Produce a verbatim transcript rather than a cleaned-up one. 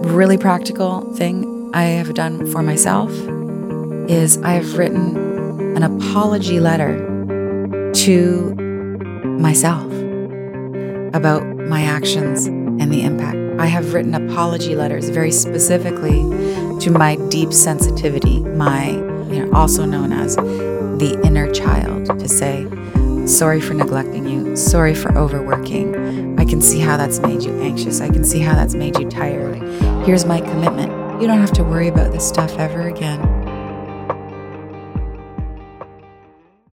really practical thing I have done for myself is I've written an apology letter to myself about my actions and the impact. I have written apology letters very specifically to my deep sensitivity, my, you know, also known as the inner child, to say, sorry for neglecting you, sorry for overworking. I can see how that's made you anxious. I can see how that's made you tired. Here's my commitment. You don't have to worry about this stuff ever again.